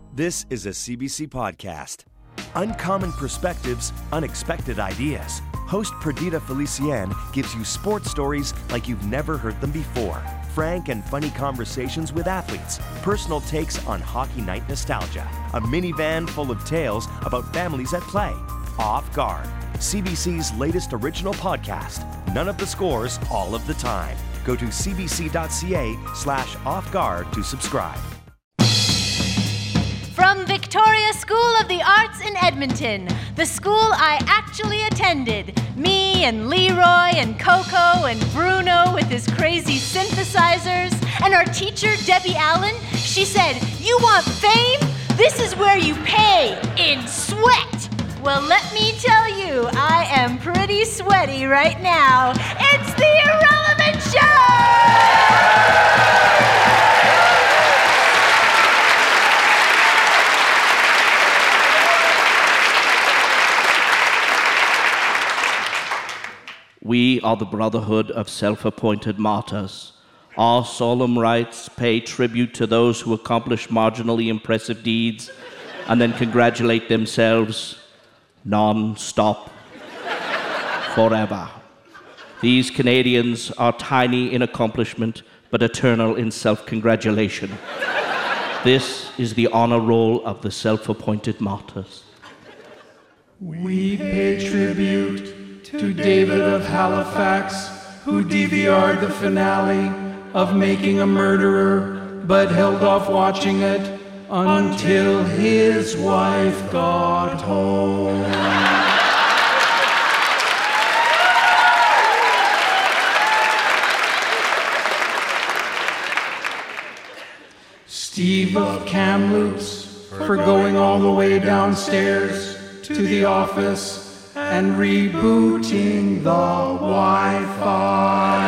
This is a CBC podcast. Uncommon perspectives, unexpected ideas. Host Perdita Felician gives you sports stories like you've never heard them before. Frank and funny conversations with athletes. Personal takes on hockey night nostalgia. A minivan full of tales about families at play. Off Guard, CBC's latest original podcast. None of the scores, all of the time. Go to cbc.ca/offguard to subscribe. From Victoria School of the Arts in Edmonton, the school I actually attended. Me and Leroy and Coco and Bruno with his crazy synthesizers. And our teacher, Debbie Allen, she said, "You want fame? This is where you pay, in sweat." Well, let me tell you, I am pretty sweaty right now. It's the Irrelevant Show! We are the Brotherhood of Self-Appointed Martyrs. Our solemn rites pay tribute to those who accomplish marginally impressive deeds and then congratulate themselves non-stop forever. These Canadians are tiny in accomplishment, but eternal in self-congratulation. This is the honor roll of the self-appointed martyrs. We pay tribute to David of Halifax, who DVR'd the finale of Making a Murderer, but held off watching it until his wife got home. Steve of Kamloops, for going all the way downstairs to the office and rebooting the Wi-Fi.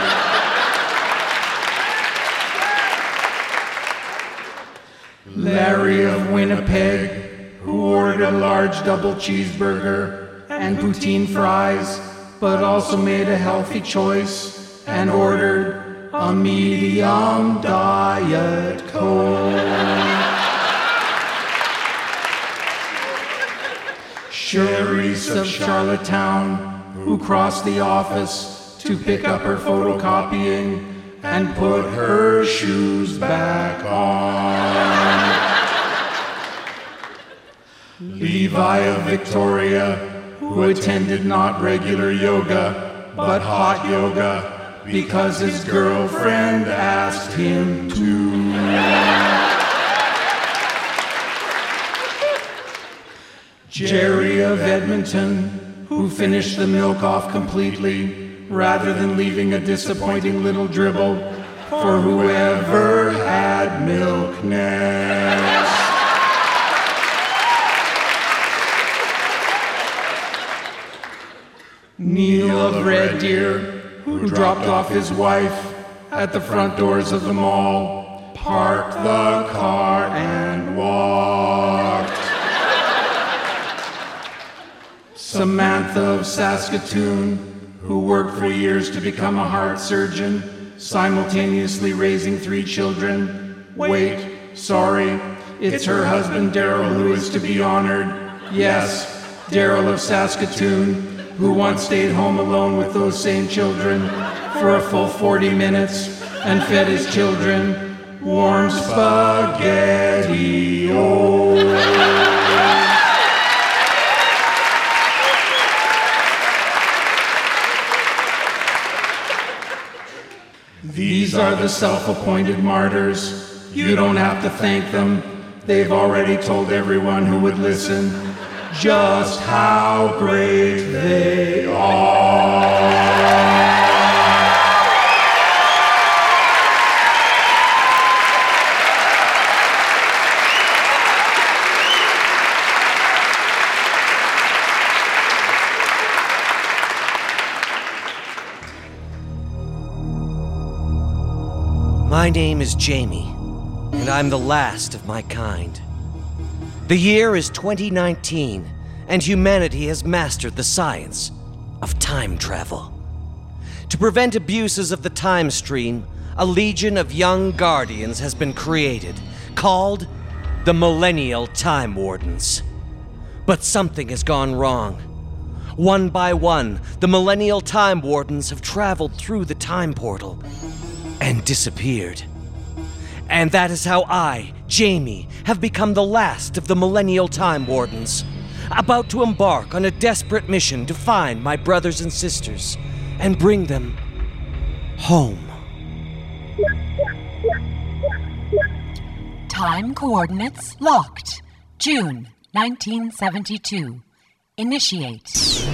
Larry of Winnipeg, who ordered a large double cheeseburger and poutine fries, but also made a healthy choice and ordered a medium Diet Coke. Cherise of Charlottetown, who crossed the office to pick up her photocopying and put her shoes back on. Levi of Victoria, who attended not regular yoga, but hot yoga, because his girlfriend asked him to. Jerry of Edmonton, who finished the milk off completely, rather than leaving a disappointing little dribble for whoever had milk next. Neil of Red Deer, who dropped off his wife at the front doors of the mall, parked the car and walked. Samantha of Saskatoon, who worked for years to become a heart surgeon, simultaneously raising 3 children. Wait, sorry, it's her husband Daryl who is to be honored. Yes, Daryl of Saskatoon, who once stayed home alone with those same children for a full 40 minutes and fed his children warm spaghetti. These are the self-appointed martyrs. You don't have to thank them. They've already told everyone who would listen just how great they are. My name is Jamie, and I'm the last of my kind. The year is 2019, and humanity has mastered the science of time travel. To prevent abuses of the time stream, a legion of young guardians has been created, called the Millennial Time Wardens. But something has gone wrong. One by one, the Millennial Time Wardens have traveled through the time portal and disappeared. And that is how I, Jamie, have become the last of the Millennial Time Wardens, about to embark on a desperate mission to find my brothers and sisters and bring them home. Time coordinates locked. June 1972. Initiate.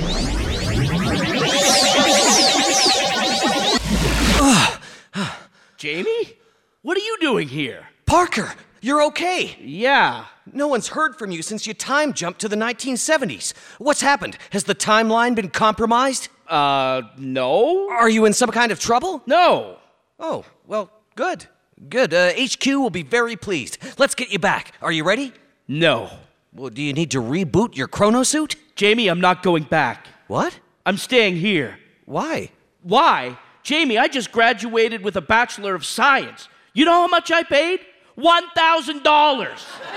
Jamie? What are you doing here? Parker, you're okay. Yeah. No one's heard from you since you time jumped to the 1970s. What's happened? Has the timeline been compromised? No. Are you in some kind of trouble? No. Oh, well, good. Good. HQ will be very pleased. Let's get you back. Are you ready? No. Well, do you need to reboot your chronosuit? Jamie, I'm not going back. What? I'm staying here. Why? Why? Jamie, I just graduated with a Bachelor of Science. You know how much I paid? $1,000.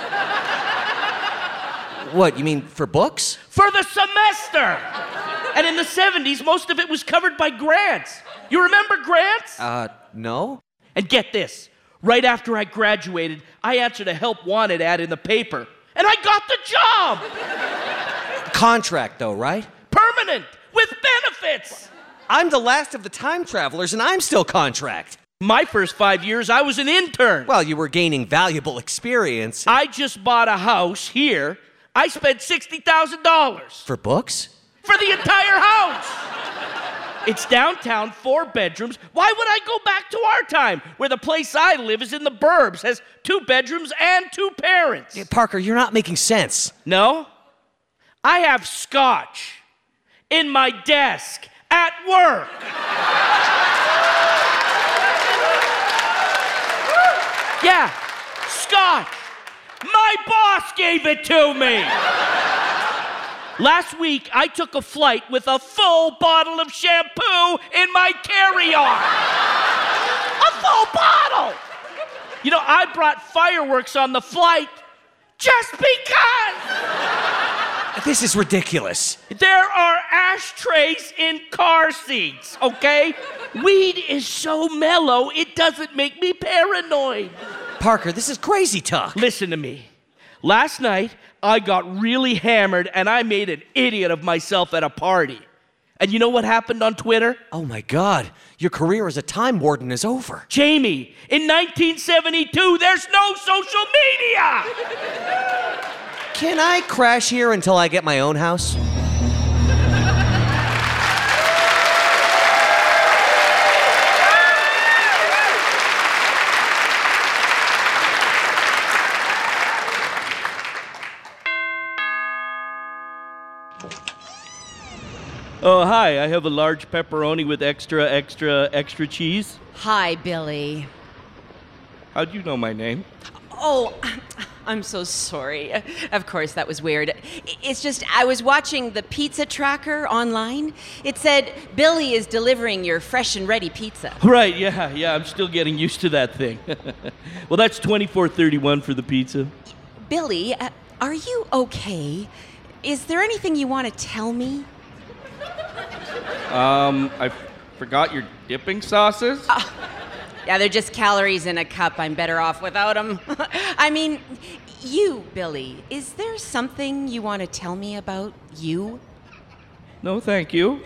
What, you mean for books? For the semester! And in the 70s, most of it was covered by grants. You remember grants? No. And get this. Right after I graduated, I answered a help wanted ad in the paper. And I got the job! Contract, though, right? Permanent! With benefits! I'm the last of the time travelers, and I'm still contract. My first 5 years, I was an intern. Well, you were gaining valuable experience. I just bought a house here. I spent $60,000. For books? For the entire house! It's downtown, 4 bedrooms. Why would I go back to our time, where the place I live is in the burbs, has 2 bedrooms and 2 parents? Yeah, Parker, you're not making sense. No? I have scotch in my desk at work. Yeah, scotch. My boss gave it to me. Last week, I took a flight with a full bottle of shampoo in my carry-on. A full bottle! You know, I brought fireworks on the flight just because! This is ridiculous. There are ashtrays in car seats, okay? Weed is so mellow, it doesn't make me paranoid. Parker, this is crazy talk. Listen to me. Last night, I got really hammered and I made an idiot of myself at a party. And you know what happened on Twitter? Oh my God, your career as a time warden is over. Jamie, in 1972, there's no social media! Can I crash here until I get my own house? Oh, hi, I have a large pepperoni with extra cheese. Hi, Billy. How'd you know my name? Oh, I'm so sorry. Of course, that was weird. It's just, I was watching the pizza tracker online. It said, Billy is delivering your fresh and ready pizza. Right, yeah, I'm still getting used to that thing. Well, that's $24.31 for the pizza. Billy, are you okay? Is there anything you want to tell me? I forgot your dipping sauces. Yeah, they're just calories in a cup. I'm better off without them. I mean, you, Billy, is there something you want to tell me about you? No, thank you.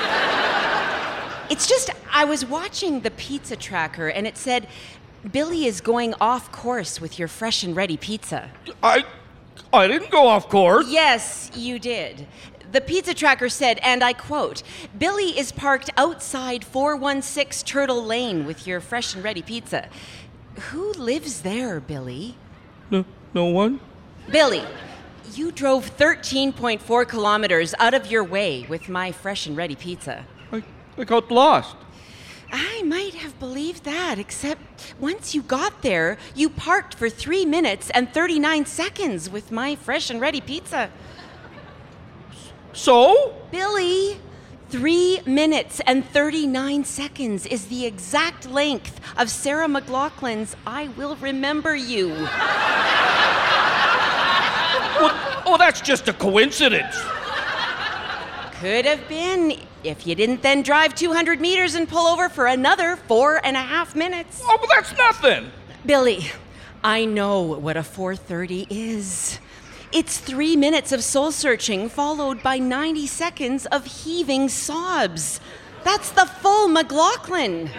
It's just, I was watching the pizza tracker and it said, Billy is going off course with your fresh and ready pizza. I didn't go off course. Yes, you did. The pizza tracker said, and I quote, Billy is parked outside 416 Turtle Lane with your fresh and ready pizza. Who lives there, Billy? No one. Billy, you drove 13.4 kilometers out of your way with my fresh and ready pizza. I got lost. I might have believed that, except once you got there, you parked for 3 minutes and 39 seconds with my fresh and ready pizza. So? Billy, 3 minutes and 39 seconds is the exact length of Sarah McLachlan's I Will Remember You. Oh, that's just a coincidence. Could have been if you didn't then drive 200 meters and pull over for another 4.5 minutes. Oh, but that's nothing. Billy, I know what a 4:30 is. It's 3 minutes of soul searching followed by 90 seconds of heaving sobs. That's the full McLaughlin.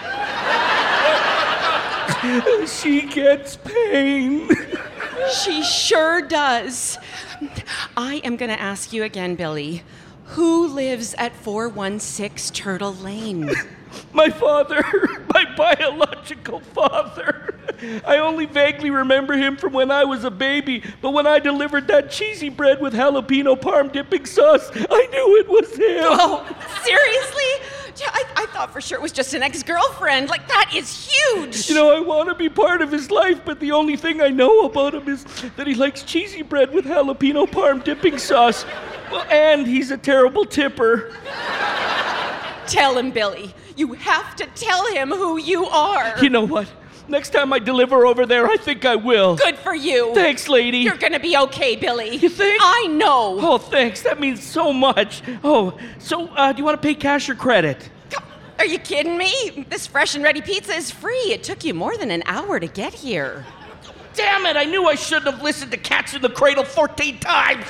She gets pain. She sure does. I am going to ask you again, Billy. Who lives at 416 Turtle Lane? My father, my biological father. I only vaguely remember him from when I was a baby, but when I delivered that cheesy bread with jalapeno parm dipping sauce, I knew it was him. Oh, seriously? I thought for sure it was just an ex-girlfriend. Like, that is huge. You know, I want to be part of his life, but the only thing I know about him is that he likes cheesy bread with jalapeno parm dipping sauce. Well, and he's a terrible tipper. Tell him, Billy. You have to tell him who you are. You know what? Next time I deliver over there, I think I will. Good for you. Thanks, lady. You're gonna be okay, Billy. You think? I know. Oh, thanks. That means so much. Oh, so do you want to pay cash or credit? Are you kidding me? This fresh and ready pizza is free. It took you more than an hour to get here. Damn it, I knew I shouldn't have listened to Cats in the Cradle 14 times.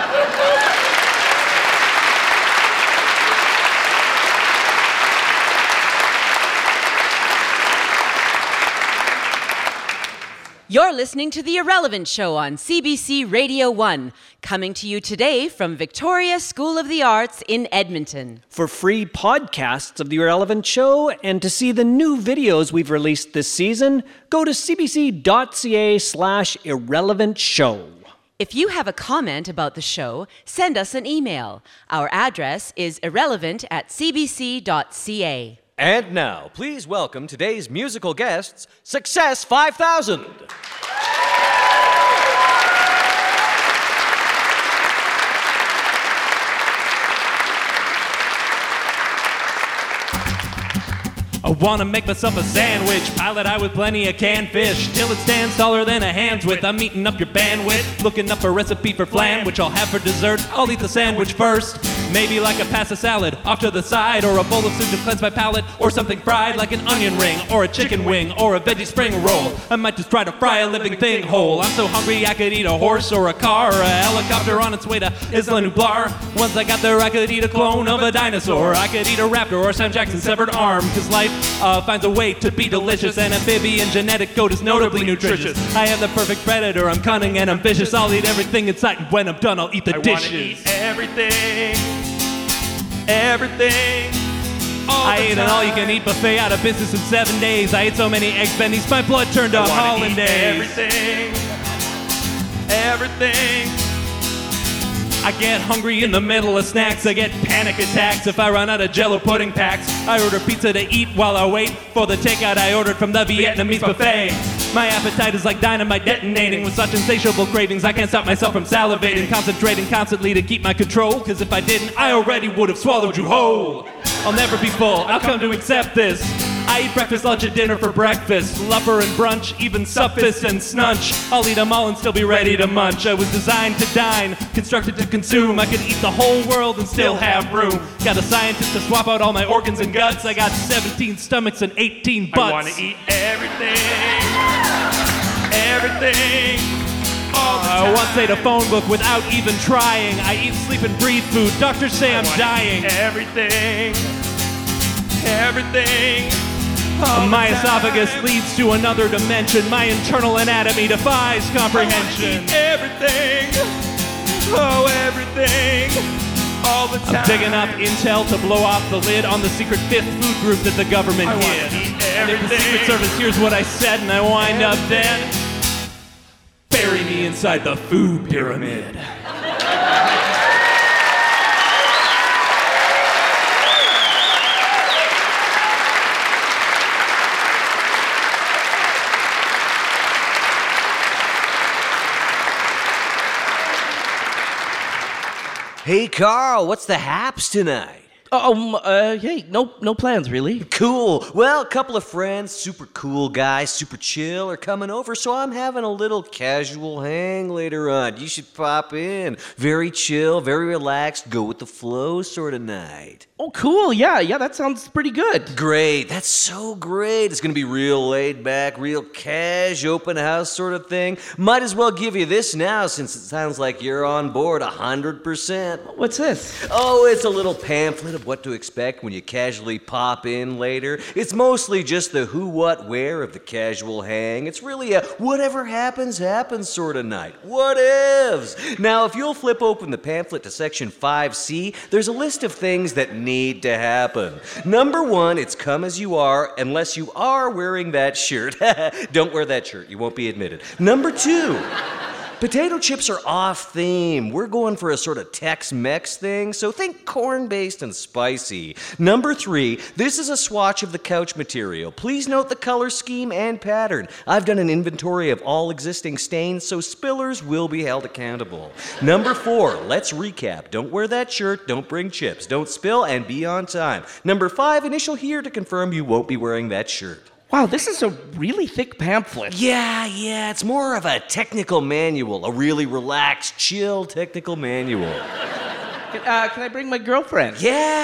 You're listening to The Irrelevant Show on CBC Radio 1, coming to you today from Victoria School of the Arts in Edmonton. For free podcasts of The Irrelevant Show and to see the new videos we've released this season, go to cbc.ca/irrelevantshow. If you have a comment about the show, send us an email. Our address is irrelevant@cbc.ca. And now, please welcome today's musical guests, Success 5000. I wanna make myself a sandwich, pile it high with plenty of canned fish, till it stands taller than a hand's width. I'm eating up your bandwidth, looking up a recipe for flan, which I'll have for dessert. I'll eat the sandwich first, maybe like a pasta salad, off to the side, or a bowl of soup to cleanse my palate, or something fried like an onion ring, or a chicken wing, or a veggie spring roll. I might just try to fry a living thing whole. I'm so hungry I could eat a horse, or a car, or a helicopter on its way to Isla Nublar. Once I got there I could eat a clone of a dinosaur, I could eat a raptor or Sam Jackson's severed arm, cause life finds a way to be delicious, and amphibian genetic code is notably nutritious. I am the perfect predator, I'm cunning and ambitious. I'll eat everything in sight, and when I'm done I'll eat the dishes. I wanna eat everything, everything. I ate an all-you-can-eat buffet out of business in 7 days. I ate so many eggs bendies, my blood turned to hollandaise. Everything, everything. I get hungry in the middle of snacks. I get panic attacks if I run out of Jell-O pudding packs. I order pizza to eat while I wait for the takeout I ordered from the Vietnamese buffet. My appetite is like dynamite detonating with such insatiable cravings. I can't stop myself from salivating, concentrating constantly to keep my control. Cause if I didn't, I already would have swallowed you whole. I'll never be full, I'll come to accept this. I eat breakfast, lunch, and dinner for breakfast. Lupper and brunch, even suffist and snunch. I'll eat them all and still be ready to munch. I was designed to dine, constructed to consume. I could eat the whole world and still have room. Got a scientist to swap out all my organs and guts. I got 17 stomachs and 18 butts. I wanna eat everything, everything. I once ate a phone book without even trying. I eat, sleep, and breathe food. Doctors say I'm dying. Everything, everything. My esophagus leads to another dimension. My internal anatomy defies comprehension. Everything, oh everything, all the time. I'm digging up intel to blow off the lid on the secret fifth food group that the government hid. And if the Secret Service hears what I said and I wind up dead, bury me inside the food pyramid. Hey, Carl, what's the haps tonight? Hey, no plans, really. Cool. Well, a couple of friends, super cool guys, super chill, are coming over, so I'm having a little casual hang later on. You should pop in. Very chill, very relaxed, go with the flow sort of night. Oh, cool. Yeah, that sounds pretty good. Great. That's so great. It's going to be real laid back, real cash, open house sort of thing. Might as well give you this now since it sounds like you're on board 100%. What's this? Oh, it's a little pamphlet of what to expect when you casually pop in later. It's mostly just the who, what, where of the casual hang. It's really a whatever happens, happens sort of night. What ifs? Now, if you'll flip open the pamphlet to section 5C, there's a list of things that need to happen. Number 1, it's come as you are, unless you are wearing that shirt. Don't wear that shirt. You won't be admitted. Number 2. Potato chips are off theme. We're going for a sort of Tex-Mex thing, so think corn-based and spicy. Number 3, this is a swatch of the couch material. Please note the color scheme and pattern. I've done an inventory of all existing stains, so spillers will be held accountable. Number 4, let's recap. Don't wear that shirt, don't bring chips, don't spill, and be on time. Number 5, initial here to confirm you won't be wearing that shirt. Wow, this is a really thick pamphlet. Yeah, it's more of a technical manual, a really relaxed, chill technical manual. Can I bring my girlfriend?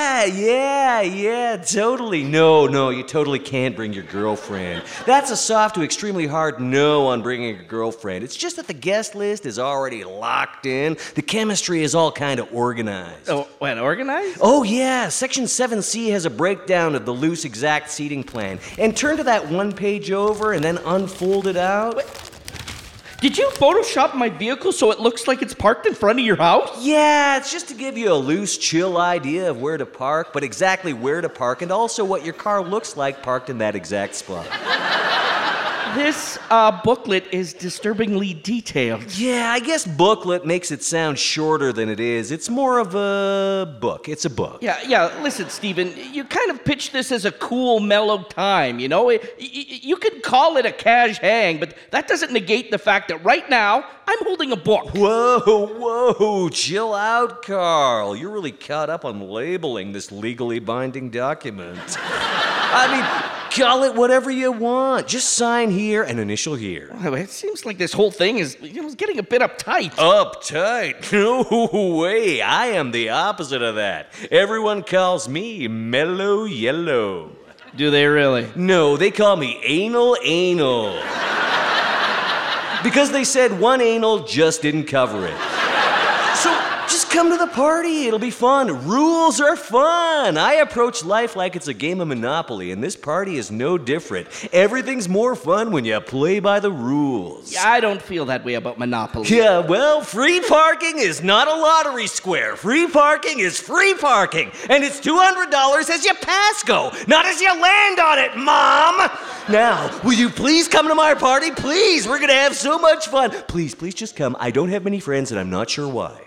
Yeah, totally. No, you totally can't bring your girlfriend. That's a soft to extremely hard no on bringing a girlfriend. It's just that the guest list is already locked in. The chemistry is all kind of organized. Oh, what, organized? Oh, yeah. Section 7C has a breakdown of the loose exact seating plan. And turn to that one page over and then unfold it out. Did you Photoshop my vehicle so it looks like it's parked in front of your house? Yeah, it's just to give you a loose, chill idea of where to park, but exactly where to park, and also what your car looks like parked in that exact spot. This booklet is disturbingly detailed. Yeah, I guess booklet makes it sound shorter than it is. It's more of a book. It's a book. Yeah, listen, Stephen, you kind of pitched this as a cool, mellow time, you know? You could call it a cash hang, but that doesn't negate the fact that right now, I'm holding a book. Whoa, chill out, Carl. You're really caught up on labeling this legally binding document. I mean, call it whatever you want. Just sign here and initial here. It seems like this whole thing is getting a bit uptight. Uptight? No way. I am the opposite of that. Everyone calls me Mellow Yellow. Do they really? No, they call me Anal. Because they said one anal just didn't cover it. So just come to the party. It'll be fun. Rules are fun. I approach life like it's a game of Monopoly, and this party is no different. Everything's more fun when you play by the rules. Yeah, I don't feel that way about Monopoly. Yeah, well, free parking is not a lottery square. Free parking is free parking, and it's $200 as you pass go, not as you land on it, Mom! Now, will you please come to my party? Please, we're gonna have so much fun. Please just come. I don't have many friends, and I'm not sure why.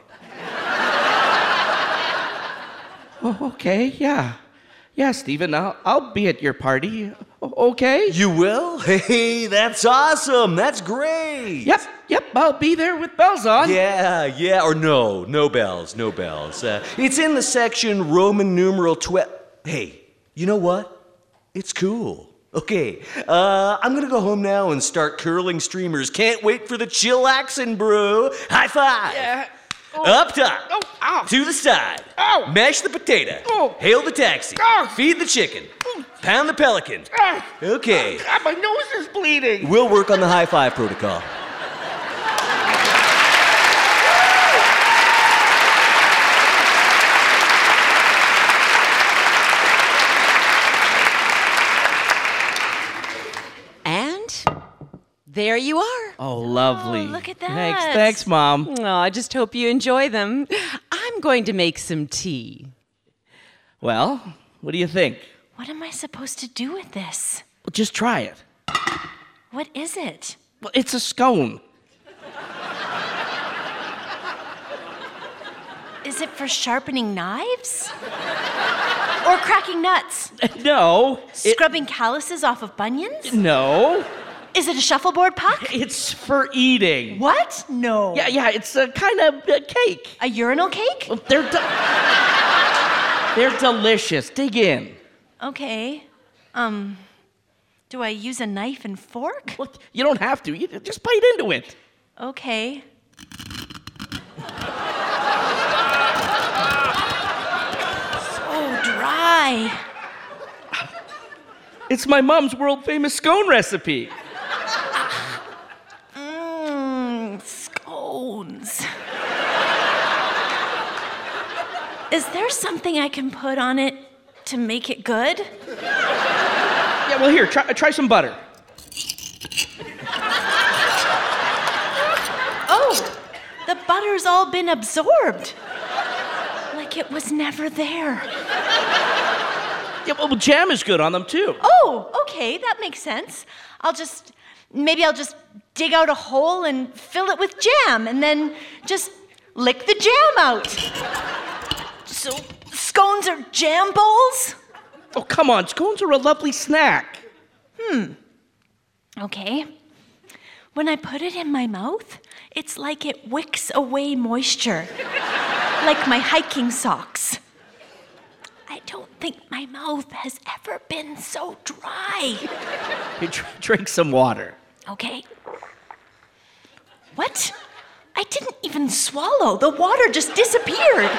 Oh, okay, yeah. Yeah, Stephen, I'll be at your party, okay? You will? Hey, that's awesome. That's great. Yep, I'll be there with bells on. Yeah, or no bells. It's in the section Roman numeral 12. Hey, you know what? It's cool. Okay, I'm gonna go home now and start curling streamers. Can't wait for the chillaxin' brew. High five. Yeah. Oh. Up top. Oh, ow. To the side. Ow. Mash the potato. Oh. Hail the taxi. Oh. Feed the chicken. Pound the pelican. Okay. God, my nose is bleeding. We'll work on the high five protocol. There you are. Oh, lovely. Oh, look at that. Thanks, Mom. Oh, I just hope you enjoy them. I'm going to make some tea. Well, what do you think? What am I supposed to do with this? Well, just try it. What is it? Well, it's a scone. Is it for sharpening knives? Or cracking nuts? No. Scrubbing calluses off of bunions? No. Is it a shuffleboard puck? It's for eating. What? No. Yeah, it's a kind of cake. A urinal cake? Well, they're They're delicious. Dig in. Okay. Do I use a knife and fork? Well, you don't have to. You just bite into it. Okay. So dry. It's my mom's world-famous scone recipe. Scones. Is there something I can put on it to make it good? Yeah, well, here, try some butter. Oh, the butter's all been absorbed. Like it was never there. Yeah, well, jam is good on them, too. Oh, okay, that makes sense. Maybe I'll just dig out a hole and fill it with jam and then just lick the jam out. So, scones are jam bowls? Oh, come on, scones are a lovely snack. Okay. When I put it in my mouth, it's like it wicks away moisture. Like my hiking socks. I don't think my mouth has ever been so dry. Hey, drink some water. Okay. What? I didn't even swallow. The water just disappeared.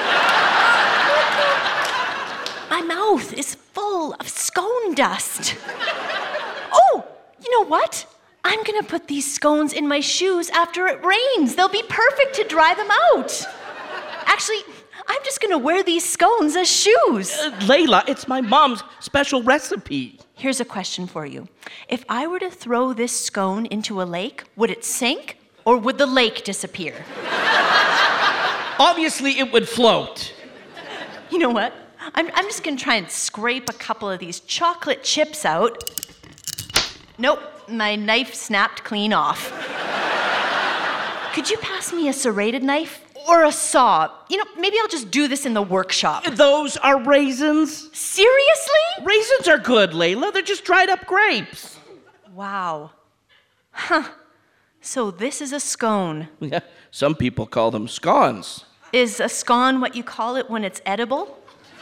My mouth is full of scone dust. Oh, you know what? I'm gonna put these scones in my shoes after it rains. They'll be perfect to dry them out. Actually, I'm just gonna wear these scones as shoes. Layla, it's my mom's special recipe. Here's a question for you. If I were to throw this scone into a lake, would it sink or would the lake disappear? Obviously, it would float. You know what? I'm just gonna try and scrape a couple of these chocolate chips out. Nope, my knife snapped clean off. Could you pass me a serrated knife? Or a saw? You know, maybe I'll just do this in the workshop. Those are raisins. Seriously? Raisins are good, Layla. They're just dried up grapes. Wow. Huh. So this is a scone. Yeah, some people call them scones. Is a scone what you call it when it's edible?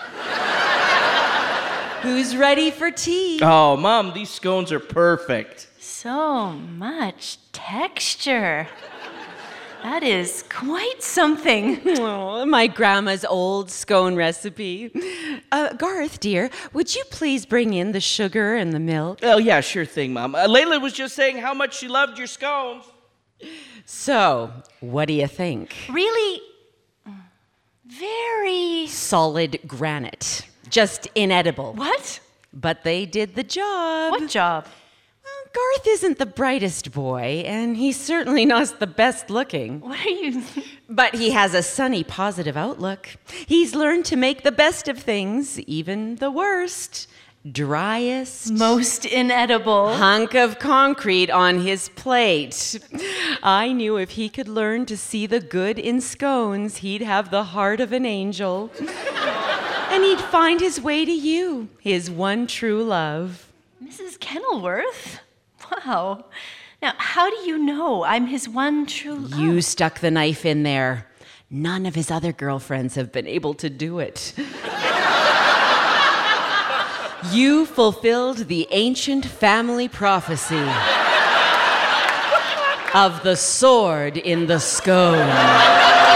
Who's ready for tea? Oh, Mom, these scones are perfect. So much texture. That is quite something. Oh, my grandma's old scone recipe. Garth, dear, would you please bring in the sugar and the milk? Oh, yeah, sure thing, Mom. Layla was just saying how much she loved your scones. So, what do you think? Really, very... Solid granite. Just inedible. What? But they did the job. What job? Garth isn't the brightest boy, and he's certainly not the best looking. What are you... But he has a sunny, positive outlook. He's learned to make the best of things, even the worst. Driest, most inedible hunk of concrete on his plate. I knew if he could learn to see the good in scones, he'd have the heart of an angel. And he'd find his way to you, his one true love. Mrs. Kenilworth? Wow. Now, how do you know I'm his one true love? You stuck the knife in there. None of his other girlfriends have been able to do it. You fulfilled the ancient family prophecy of the sword in the scone.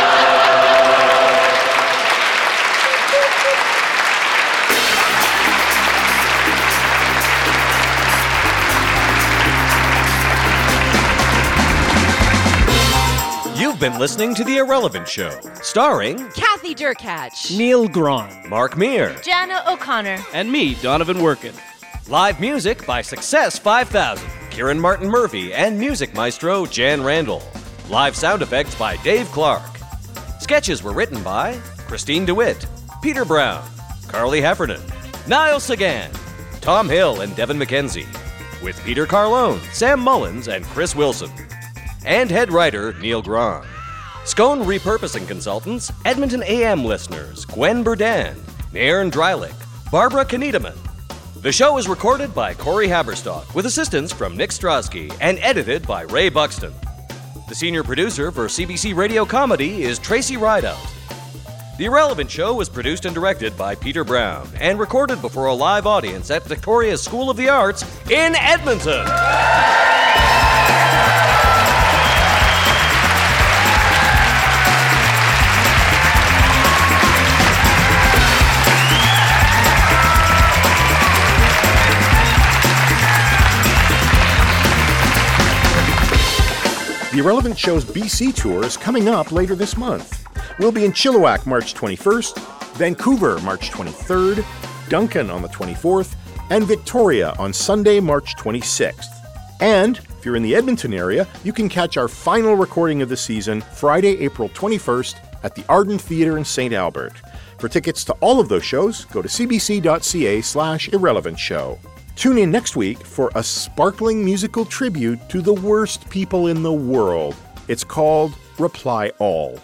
You've been listening to The Irrelevant Show, starring Kathy Durkach, Neil Grahn, Mark Meir, Jana O'Connor, and me, Donovan Workin. Live music by Success 5000, Kieran Martin Murphy, and music maestro Jan Randall. Live sound effects by Dave Clark. Sketches were written by Christine DeWitt, Peter Brown, Carly Heffernan, Niall Sagan, Tom Hill, and Devin McKenzie, with Peter Carlone, Sam Mullins, and Chris Wilson. And head writer Neil Grahn. Scone repurposing consultants, Edmonton AM listeners, Gwen Burdan, Aaron Dreilich, Barbara Kniedemann. The show is recorded by Corey Haberstock with assistance from Nick Strosky and edited by Ray Buxton. The senior producer for CBC Radio Comedy is Tracy Rideout. The Irrelevant Show was produced and directed by Peter Brown and recorded before a live audience at Victoria's School of the Arts in Edmonton. The Irrelevant Show's BC tour is coming up later this month. We'll be in Chilliwack March 21st, Vancouver March 23rd, Duncan on the 24th, and Victoria on Sunday, March 26th. And if you're in the Edmonton area, you can catch our final recording of the season Friday, April 21st at the Arden Theatre in St. Albert. For tickets to all of those shows, go to cbc.ca/irrelevantshow. Tune in next week for a sparkling musical tribute to the worst people in the world. It's called Reply All.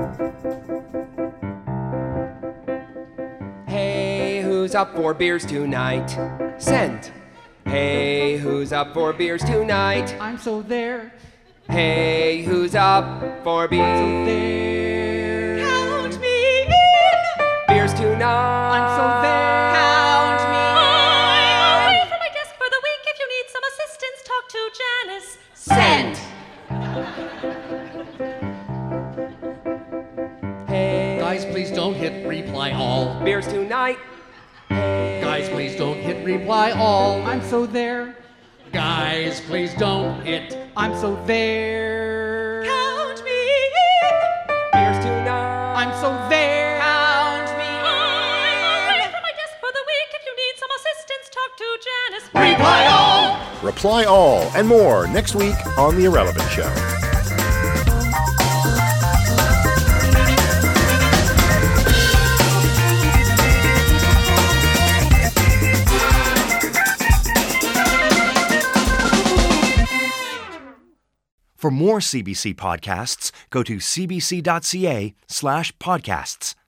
Hey, who's up for beers tonight? Send. Hey, who's up for beers tonight? I'm so there. Hey, who's up for beers? So there. Count me in. Beers tonight. I'm so there. Count me in. I'm away from my desk for the week. If you need some assistance, talk to Janice. Send. Hey. Guys, please don't hit reply all. Beers tonight. Guys, please don't hit reply all. I'm so there. Guys, please don't hit. I'm so there. Count me in. Beers tonight. I'm so there. Count me in. I'm away from my desk for the week. If you need some assistance, talk to Janice. Reply all. Reply All and more next week on The Irrelevant Show. For more CBC podcasts, go to cbc.ca/podcasts.